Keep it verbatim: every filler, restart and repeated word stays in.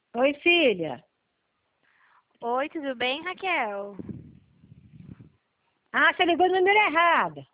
Oi, filha. Oi, tudo bem, Raquel? Ah, você ligou no número errado.